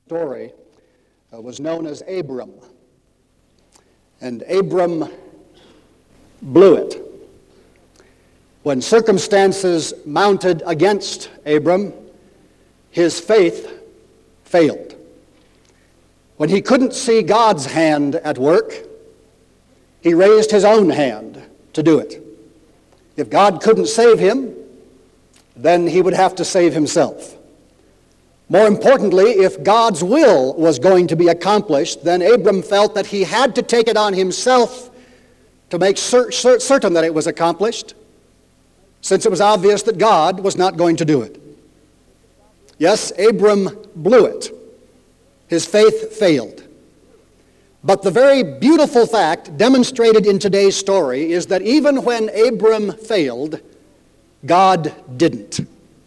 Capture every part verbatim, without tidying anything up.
story uh, was known as Abram. And Abram blew it. When circumstances mounted against Abram, his faith failed. When he couldn't see God's hand at work, he raised his own hand to do it. If God couldn't save him, then he would have to save himself. More importantly, if God's will was going to be accomplished, then Abram felt that he had to take it on himself to make cer- cer- certain that it was accomplished, since it was obvious that God was not going to do it. Yes, Abram blew it. His faith failed. But the very beautiful fact demonstrated in today's story is that even when Abram failed, God didn't.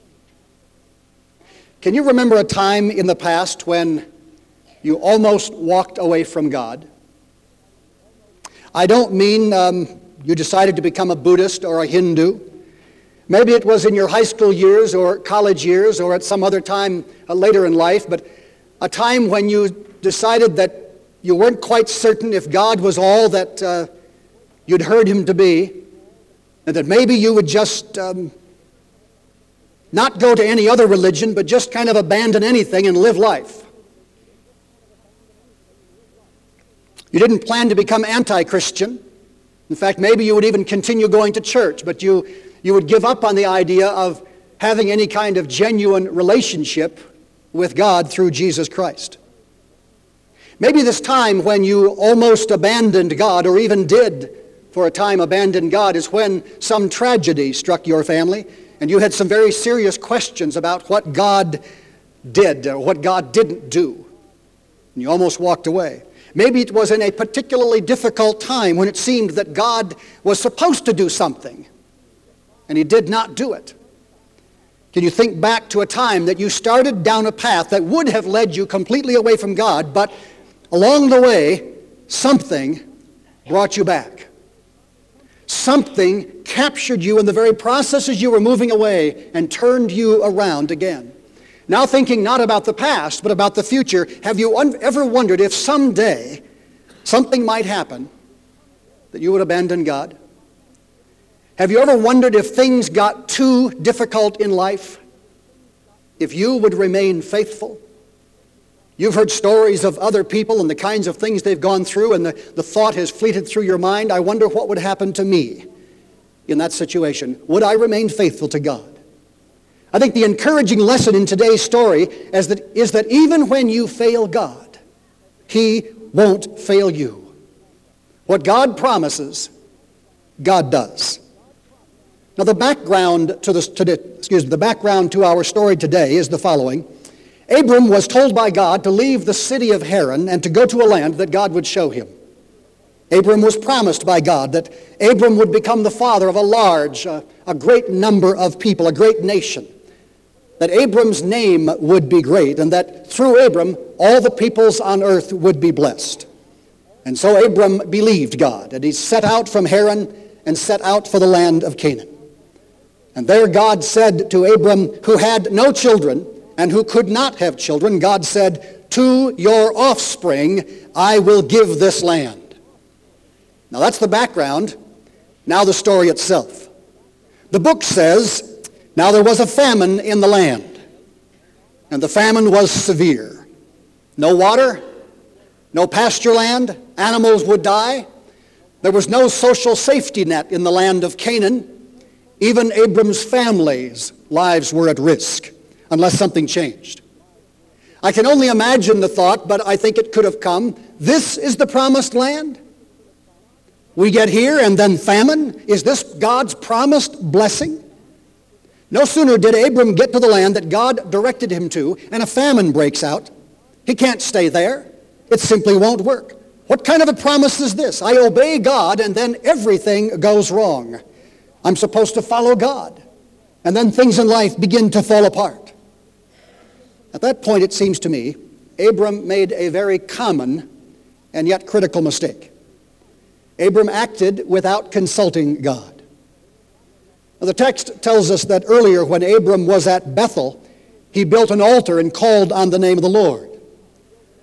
Can you remember a time in the past when you almost walked away from God? I don't mean um, you decided to become a Buddhist or a Hindu. Maybe it was in your high school years or college years or at some other time uh, later in life, but a time when you decided that you weren't quite certain if God was all that uh, you'd heard him to be, and that maybe you would just um, not go to any other religion, but just kind of abandon anything and live life. You didn't plan to become anti-Christian. In fact, maybe you would even continue going to church, but you, you would give up on the idea of having any kind of genuine relationship with God through Jesus Christ. Maybe this time when you almost abandoned God, or even did for a time abandon God, is when some tragedy struck your family and you had some very serious questions about what God did or what God didn't do. And you almost walked away. Maybe it was in a particularly difficult time when it seemed that God was supposed to do something and he did not do it. Can you think back to a time that you started down a path that would have led you completely away from God, but along the way, something brought you back? Something captured you in the very process as you were moving away and turned you around again. Now thinking not about the past, but about the future, have you un- ever wondered if someday something might happen that you would abandon God? Have you ever wondered if things got too difficult in life, if you would remain faithful? You've heard stories of other people and the kinds of things they've gone through, and the, the thought has fleeted through your mind, I wonder what would happen to me in that situation. Would I remain faithful to God? I think the encouraging lesson in today's story is that, is that even when you fail God, he won't fail you. What God promises, God does. Now the background to, this, to the, excuse me, the background to our story today is the following. Abram was told by God to leave the city of Haran and to go to a land that God would show him. Abram was promised by God that Abram would become the father of a large, uh, a great number of people, a great nation. That Abram's name would be great, and that through Abram, all the peoples on earth would be blessed. And so Abram believed God, and he set out from Haran and set out for the land of Canaan. And there God said to Abram, who had no children, and who could not have children, God said, to your offspring I will give this land. Now that's the background. Now the story itself. The book says, now there was a famine in the land, and the famine was severe. No water, no pasture land, animals would die. There was no social safety net in the land of Canaan. Even Abram's family's lives were at risk, unless something changed. I can only imagine the thought, but I think it could have come, this is the promised land? We get here and then famine? Is this God's promised blessing? No sooner did Abram get to the land that God directed him to, and a famine breaks out. He can't stay there. It simply won't work. What kind of a promise is this? I obey God and then everything goes wrong. I'm supposed to follow God, and then things in life begin to fall apart. At that point, it seems to me, Abram made a very common and yet critical mistake. Abram acted without consulting God. Now, the text tells us that earlier when Abram was at Bethel, he built an altar and called on the name of the Lord.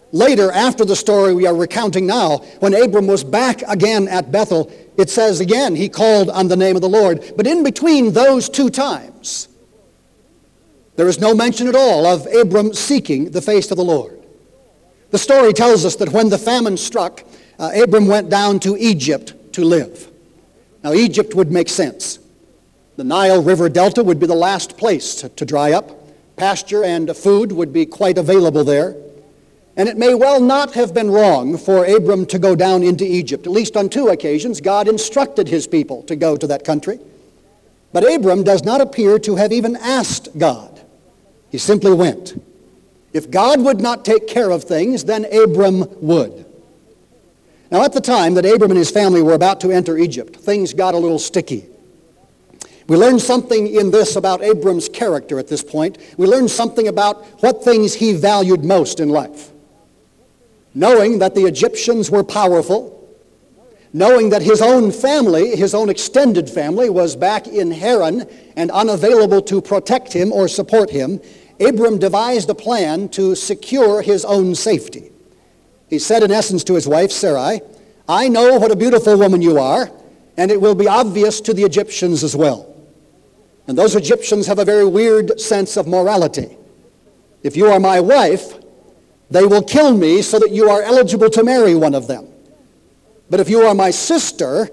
Later, after the story we are recounting now, when Abram was back again at Bethel, it says again he called on the name of the Lord. But in between those two times, there is no mention at all of Abram seeking the face of the Lord. The story tells us that when the famine struck, uh, Abram went down to Egypt to live. Now, Egypt would make sense. The Nile River Delta would be the last place to, to dry up. Pasture and food would be quite available there. And it may well not have been wrong for Abram to go down into Egypt. At least on two occasions, God instructed his people to go to that country. But Abram does not appear to have even asked God. He simply went. If God would not take care of things, then Abram would. Now, at the time that Abram and his family were about to enter Egypt, things got a little sticky. We learn something in this about Abram's character at this point. We learn something about what things he valued most in life. Knowing that the Egyptians were powerful, knowing that his own family, his own extended family, was back in Haran and unavailable to protect him or support him, Abram devised a plan to secure his own safety. He said in essence to his wife, Sarai, I know what a beautiful woman you are, and it will be obvious to the Egyptians as well. And those Egyptians have a very weird sense of morality. If you are my wife, they will kill me so that you are eligible to marry one of them. But if you are my sister,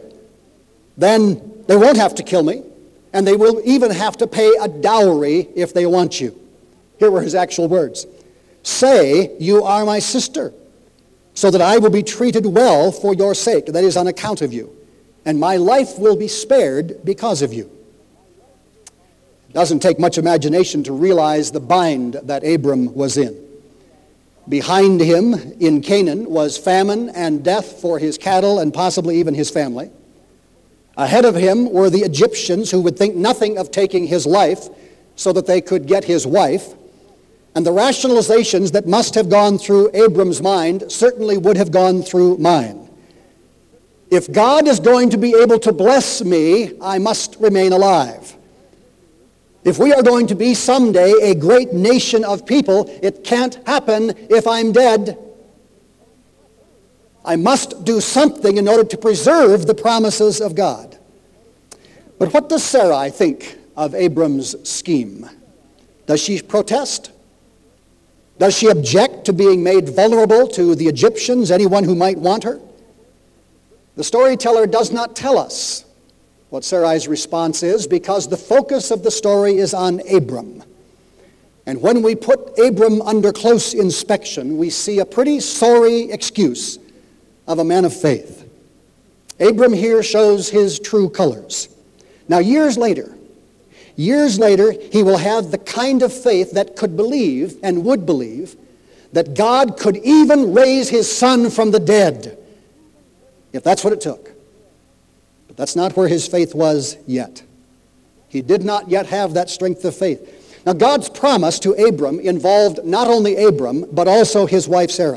then they won't have to kill me, and they will even have to pay a dowry if they want you. Here were his actual words. Say you are my sister, so that I will be treated well for your sake, that is, on account of you, and my life will be spared because of you. It doesn't take much imagination to realize the bind that Abram was in. Behind him in Canaan was famine and death for his cattle and possibly even his family. Ahead of him were the Egyptians who would think nothing of taking his life so that they could get his wife. And the rationalizations that must have gone through Abram's mind certainly would have gone through mine. If God is going to be able to bless me, I must remain alive. If we are going to be someday a great nation of people, it can't happen if I'm dead. I must do something in order to preserve the promises of God. But what does Sarai think of Abram's scheme? Does she protest? Does she object to being made vulnerable to the Egyptians, anyone who might want her? The storyteller does not tell us what Sarai's response is, because the focus of the story is on Abram. And when we put Abram under close inspection, we see a pretty sorry excuse of a man of faith. Abram here shows his true colors. Now, years later, years later, he will have the kind of faith that could believe and would believe that God could even raise his son from the dead, if that's what it took. But that's not where his faith was yet. He did not yet have that strength of faith. Now, God's promise to Abram involved not only Abram, but also his wife Sarai.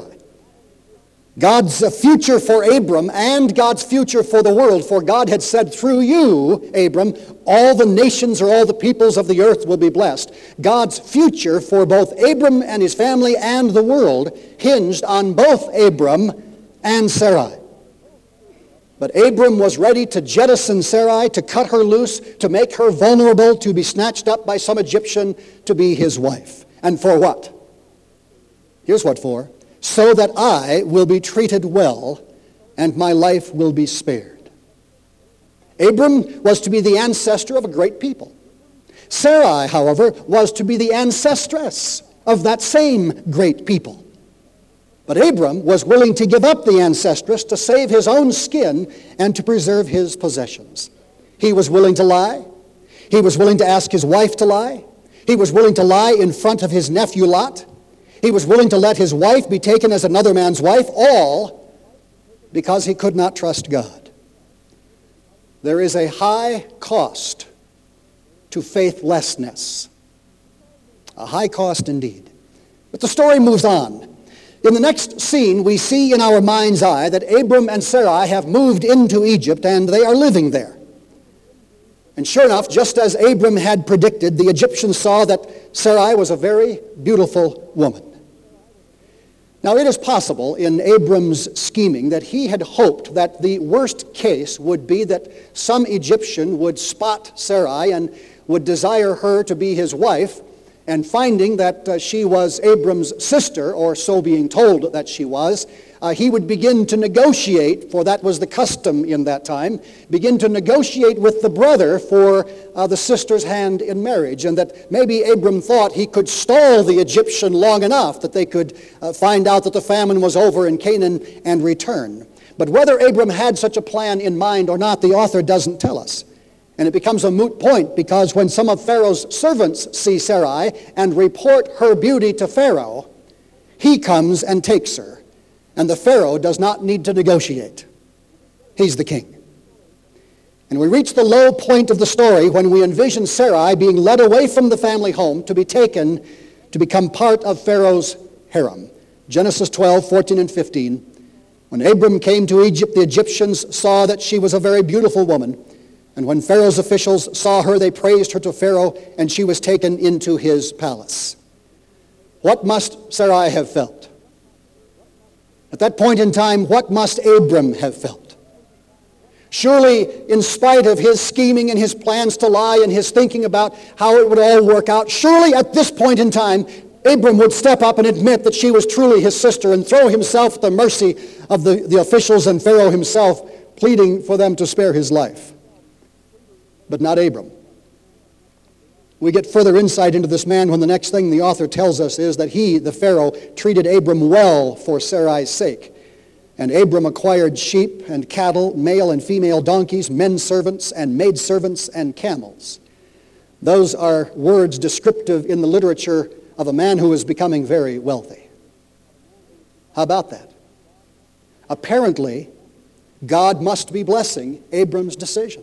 God's future for Abram and God's future for the world, for God had said, through you, Abram, all the nations or all the peoples of the earth will be blessed. God's future for both Abram and his family and the world hinged on both Abram and Sarai. But Abram was ready to jettison Sarai, to cut her loose, to make her vulnerable, to be snatched up by some Egyptian to be his wife. And for what? Here's what for. So that I will be treated well and my life will be spared. Abram was to be the ancestor of a great people. Sarai, however, was to be the ancestress of that same great people. But Abram was willing to give up the ancestress to save his own skin and to preserve his possessions. He was willing to lie. He was willing to ask his wife to lie. He was willing to lie in front of his nephew Lot. He was willing to let his wife be taken as another man's wife, all because he could not trust God. There is a high cost to faithlessness. A high cost indeed. But the story moves on. In the next scene, we see in our mind's eye that Abram and Sarai have moved into Egypt and they are living there. And sure enough, just as Abram had predicted, the Egyptians saw that Sarai was a very beautiful woman. Now, it is possible in Abram's scheming that he had hoped that the worst case would be that some Egyptian would spot Sarai and would desire her to be his wife, and finding that uh, she was Abram's sister, or so being told that she was, uh, he would begin to negotiate, for that was the custom in that time, begin to negotiate with the brother for uh, the sister's hand in marriage, and that maybe Abram thought he could stall the Egyptian long enough that they could uh, find out that the famine was over in Canaan and return. But whether Abram had such a plan in mind or not, the author doesn't tell us. And it becomes a moot point, because when some of Pharaoh's servants see Sarai and report her beauty to Pharaoh, he comes and takes her. And the Pharaoh does not need to negotiate. He's the king. And we reach the low point of the story when we envision Sarai being led away from the family home to be taken to become part of Pharaoh's harem. Genesis twelve, fourteen and fifteen. When Abram came to Egypt, the Egyptians saw that she was a very beautiful woman. And when Pharaoh's officials saw her, they praised her to Pharaoh, and she was taken into his palace. What must Sarai have felt? At that point in time, what must Abram have felt? Surely, in spite of his scheming and his plans to lie and his thinking about how it would all work out, surely at this point in time, Abram would step up and admit that she was truly his sister and throw himself at the mercy of the, the officials and Pharaoh himself, pleading for them to spare his life. But not Abram. We get further insight into this man when the next thing the author tells us is that he, the Pharaoh, treated Abram well for Sarai's sake. And Abram acquired sheep and cattle, male and female donkeys, men servants and maid servants and camels. Those are words descriptive in the literature of a man who is becoming very wealthy. How about that? Apparently, God must be blessing Abram's decision.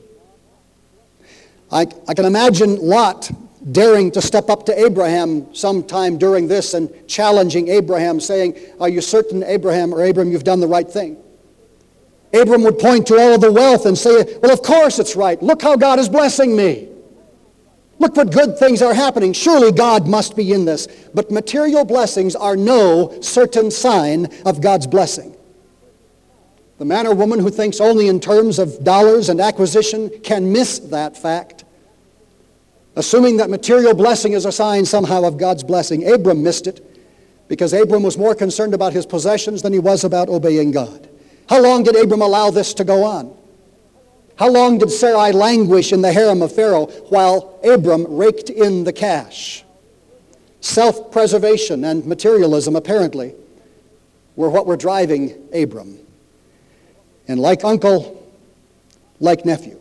I, I can imagine Lot daring to step up to Abraham sometime during this and challenging Abraham, saying, "Are you certain, Abraham or Abram, you've done the right thing?" Abram would point to all of the wealth and say, "Well, of course it's right. Look how God is blessing me. Look what good things are happening. Surely God must be in this." But material blessings are no certain sign of God's blessing. The man or woman who thinks only in terms of dollars and acquisition can miss that fact, assuming that material blessing is a sign somehow of God's blessing. Abram missed it because Abram was more concerned about his possessions than he was about obeying God. How long did Abram allow this to go on? How long did Sarai languish in the harem of Pharaoh while Abram raked in the cash? Self-preservation and materialism, apparently, were what were driving Abram. And like uncle, like nephew.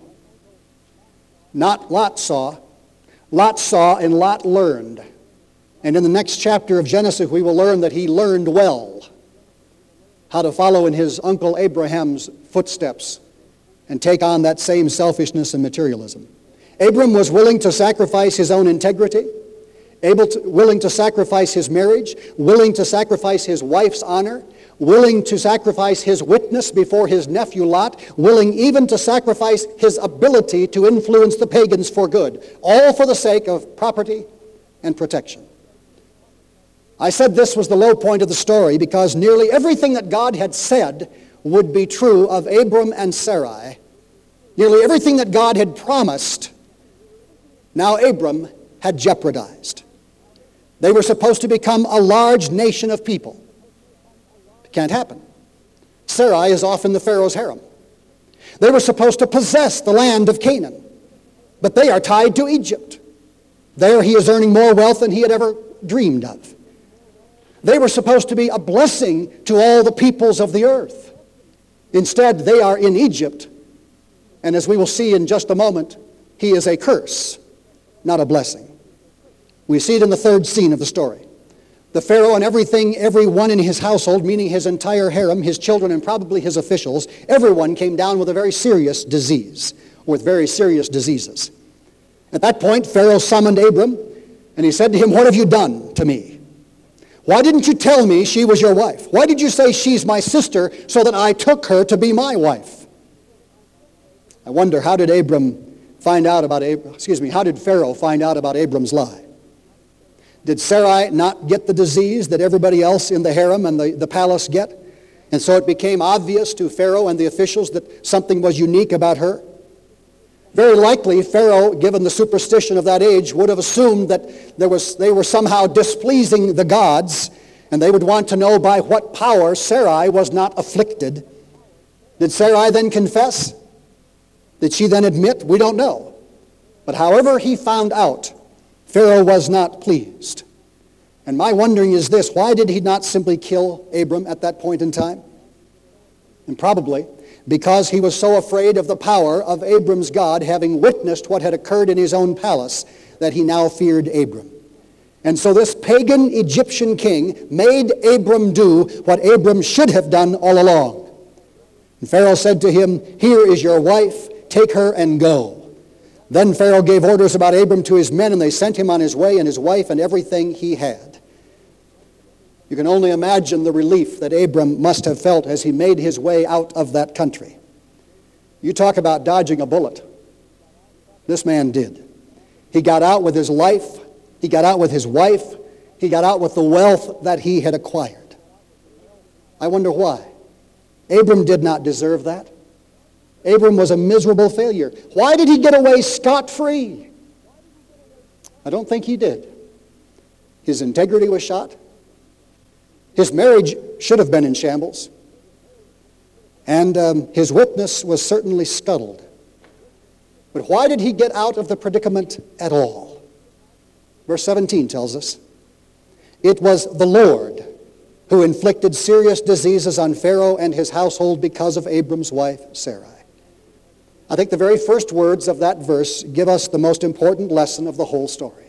Not Lot saw. Lot saw and Lot learned. And in the next chapter of Genesis, we will learn that he learned well how to follow in his uncle Abraham's footsteps and take on that same selfishness and materialism. Abram was willing to sacrifice his own integrity, able to, willing to sacrifice his marriage, willing to sacrifice his wife's honor, willing to sacrifice his witness before his nephew Lot, willing even to sacrifice his ability to influence the pagans for good, all for the sake of property and protection. I said this was the low point of the story because nearly everything that God had said would be true of Abram and Sarai. Nearly everything that God had promised, now Abram had jeopardized. They were supposed to become a large nation of people. Can't happen. Sarai is off in the Pharaoh's harem. They were supposed to possess the land of Canaan, but they are tied to Egypt. There he is earning more wealth than he had ever dreamed of. They were supposed to be a blessing to all the peoples of the earth. Instead, they are in Egypt, and as we will see in just a moment, he is a curse, not a blessing. We see it in the third scene of the story. The Pharaoh and everything, everyone in his household, meaning his entire harem, his children, and probably his officials, everyone came down with a very serious disease, or with very serious diseases. At that point, Pharaoh summoned Abram, and he said to him, "What have you done to me? Why didn't you tell me she was your wife? Why did you say she's my sister so that I took her to be my wife?" I wonder, how did Abram find out about, Ab- excuse me, how did Pharaoh find out about Abram's lie? Did Sarai not get the disease that everybody else in the harem and the, the palace get? And so it became obvious to Pharaoh and the officials that something was unique about her. Very likely, Pharaoh, given the superstition of that age, would have assumed that there was, they were somehow displeasing the gods, and they would want to know by what power Sarai was not afflicted. Did Sarai then confess? Did she then admit? We don't know. But however he found out, Pharaoh was not pleased. And my wondering is this: why did he not simply kill Abram at that point in time? And probably because he was so afraid of the power of Abram's God, having witnessed what had occurred in his own palace, that he now feared Abram. And so this pagan Egyptian king made Abram do what Abram should have done all along. And Pharaoh said to him, "Here is your wife, take her and go." Then Pharaoh gave orders about Abram to his men, and they sent him on his way, and his wife and everything he had. You can only imagine the relief that Abram must have felt as he made his way out of that country. You talk about dodging a bullet. This man did. He got out with his life. He got out with his wife. He got out with the wealth that he had acquired. I wonder why. Abram did not deserve that. Abram was a miserable failure. Why did he get away scot-free? I don't think he did. His integrity was shot. His marriage should have been in shambles. And um, his witness was certainly scuttled. But why did he get out of the predicament at all? Verse seventeen tells us, "It was the Lord who inflicted serious diseases on Pharaoh and his household because of Abram's wife, Sarai." I think the very first words of that verse give us the most important lesson of the whole story.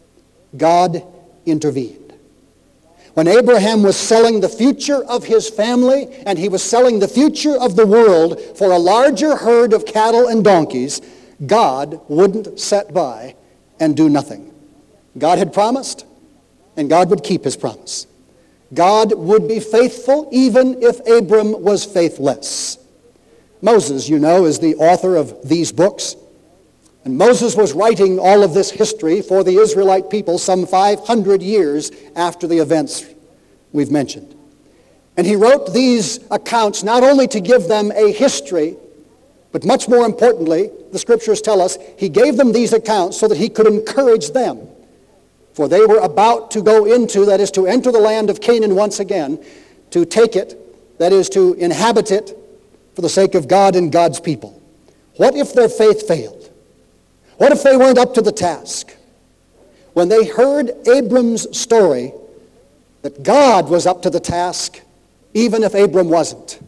God intervened. When Abraham was selling the future of his family, and he was selling the future of the world for a larger herd of cattle and donkeys, God wouldn't sit by and do nothing. God had promised, and God would keep his promise. God would be faithful even if Abram was faithless. Moses, you know, is the author of these books. And Moses was writing all of this history for the Israelite people some five hundred years after the events we've mentioned. And he wrote these accounts not only to give them a history, but much more importantly, the scriptures tell us, he gave them these accounts so that he could encourage them. For they were about to go into, that is to enter the land of Canaan once again, to take it, that is to inhabit it for the sake of God and God's people. What if their faith failed? What if they weren't up to the task? When they heard Abram's story, that God was up to the task, even if Abram wasn't.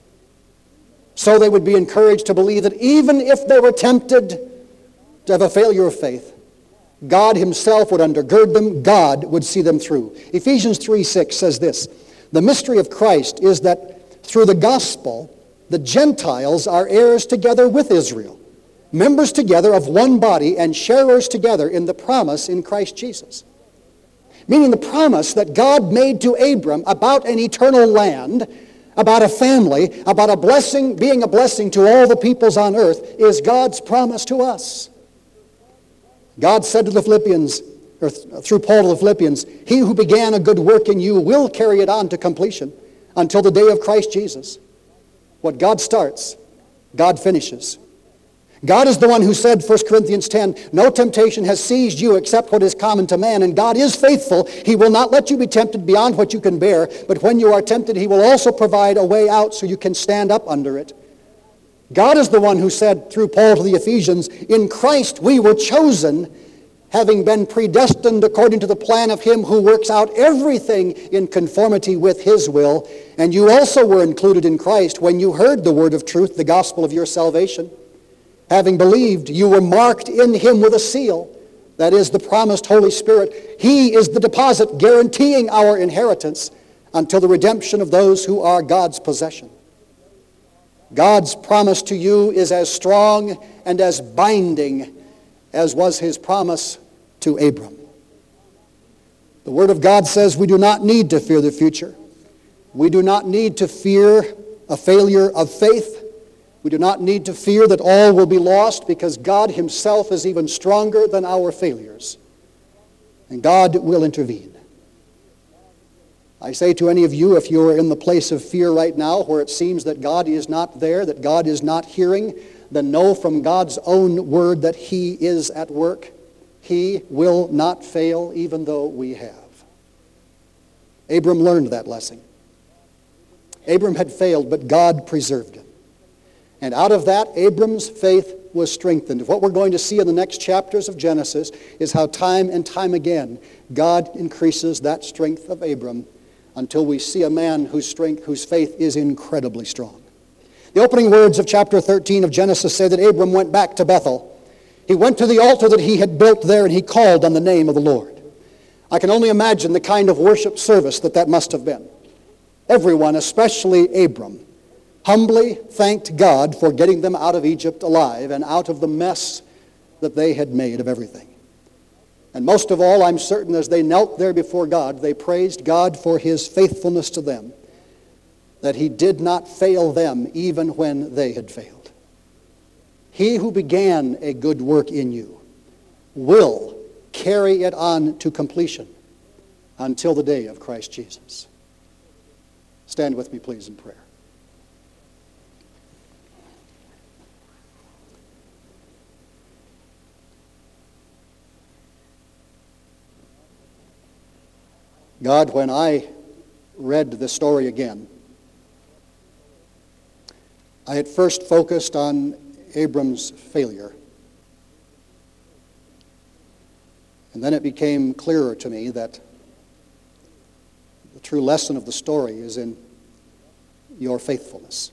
So they would be encouraged to believe that even if they were tempted to have a failure of faith, God himself would undergird them, God would see them through. Ephesians three six says this, "The mystery of Christ is that through the gospel, the Gentiles are heirs together with Israel, members together of one body and sharers together in the promise in Christ Jesus." Meaning the promise that God made to Abram about an eternal land, about a family, about a blessing, being a blessing to all the peoples on earth, is God's promise to us. God said to the Philippians, or through Paul to the Philippians, "He who began a good work in you will carry it on to completion until the day of Christ Jesus." What God starts, God finishes. God is the one who said, First Corinthians ten, "No temptation has seized you except what is common to man, and God is faithful. He will not let you be tempted beyond what you can bear, but when you are tempted, he will also provide a way out so you can stand up under it." God is the one who said through Paul to the Ephesians, "In Christ we were chosen, having been predestined according to the plan of him who works out everything in conformity with his will. And you also were included in Christ when you heard the word of truth, the gospel of your salvation. Having believed, you were marked in him with a seal, that is the promised Holy Spirit. He is the deposit guaranteeing our inheritance until the redemption of those who are God's possession." God's promise to you is as strong and as binding as was his promise to Abram. The Word of God says we do not need to fear the future. We do not need to fear a failure of faith. We do not need to fear that all will be lost, because God himself is even stronger than our failures. And God will intervene. I say to any of you, if you are in the place of fear right now where it seems that God is not there, that God is not hearing, then know from God's own word that he is at work. He will not fail even though we have. Abram learned that lesson. Abram had failed, but God preserved him. And out of that, Abram's faith was strengthened. What we're going to see in the next chapters of Genesis is how time and time again God increases that strength of Abram until we see a man whose strength, whose faith is incredibly strong. The opening words of chapter thirteen of Genesis say that Abram went back to Bethel. He went to the altar that he had built there and he called on the name of the Lord. I can only imagine the kind of worship service that that must have been. Everyone, especially Abram, humbly thanked God for getting them out of Egypt alive and out of the mess that they had made of everything. And most of all, I'm certain as they knelt there before God, they praised God for his faithfulness to them, that he did not fail them even when they had failed. He who began a good work in you will carry it on to completion until the day of Christ Jesus. Stand with me, please, in prayer. God, when I read the story again, I at first focused on Abram's failure. And then it became clearer to me that the true lesson of the story is in your faithfulness.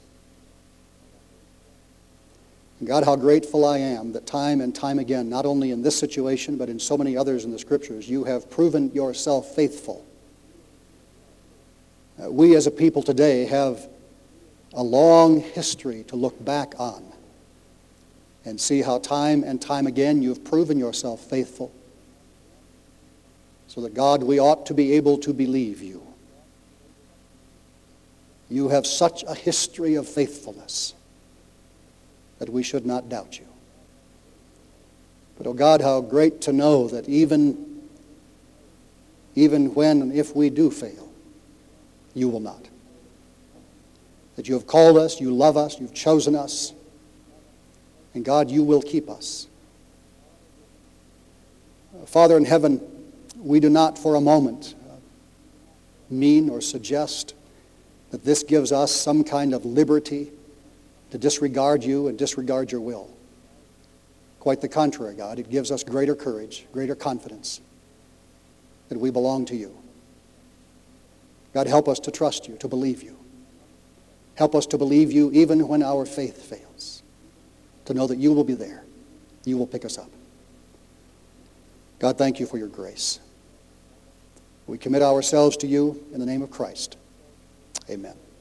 And God, how grateful I am that time and time again, not only in this situation, but in so many others in the Scriptures, you have proven yourself faithful. Uh, we as a people today have a long history to look back on and see how time and time again you've proven yourself faithful. So that, God, we ought to be able to believe you. You have such a history of faithfulness that we should not doubt you. But, oh God, how great to know that even, even when and if we do fail, you will not. That you have called us, you love us, you've chosen us, and God, you will keep us. Father in heaven, we do not for a moment mean or suggest that this gives us some kind of liberty to disregard you and disregard your will. Quite the contrary, God. It gives us greater courage, greater confidence that we belong to you. God, help us to trust you, to believe you. Help us to believe you even when our faith fails, to know that you will be there. You will pick us up. God, thank you for your grace. We commit ourselves to you in the name of Christ. Amen.